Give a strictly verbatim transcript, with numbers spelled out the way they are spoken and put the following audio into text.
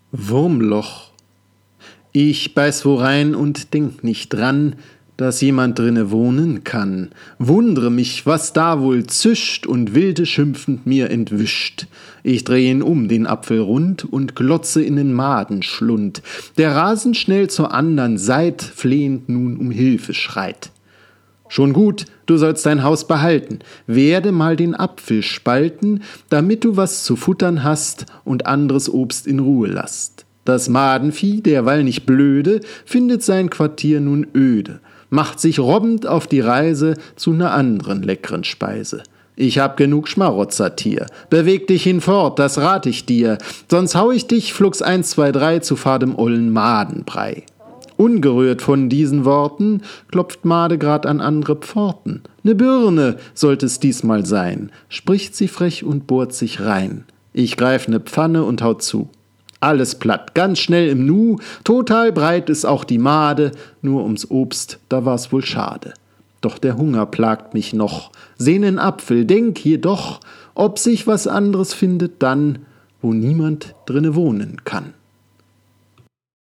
Wurmloch. Ich beiß wo rein und denk nicht dran, dass jemand drinne wohnen kann. Wundre mich, was da wohl zischt und wilde schimpfend mir entwischt. Ich dreh ihn um, den Apfel rund, und glotze in den Madenschlund. Der rasend schnell zur andern Seit flehend nun um Hilfe schreit. Schon gut, du sollst dein Haus behalten, werde mal den Apfel spalten, damit du was zu futtern hast und anderes Obst in Ruhe lasst. Das Madenvieh, derweil nicht blöde, findet sein Quartier nun öde, macht sich robbend auf die Reise zu ner anderen leckren Speise. Ich hab genug Schmarotzertier, beweg dich hinfort, das rat ich dir, sonst hau ich dich flugs eins, zwei, drei zu fadem ollen Madenbrei. Ungerührt von diesen Worten klopft Made grad an andere Pforten. Ne Birne sollt es diesmal sein, spricht sie frech und bohrt sich rein. Ich greif ne Pfanne und haut zu. Alles platt, ganz schnell im Nu, total breit ist auch die Made, nur ums Obst, da war's wohl schade. Doch der Hunger plagt mich noch, seh nen Apfel, denk jedoch, ob sich was anderes findet dann, wo niemand drinne wohnen kann.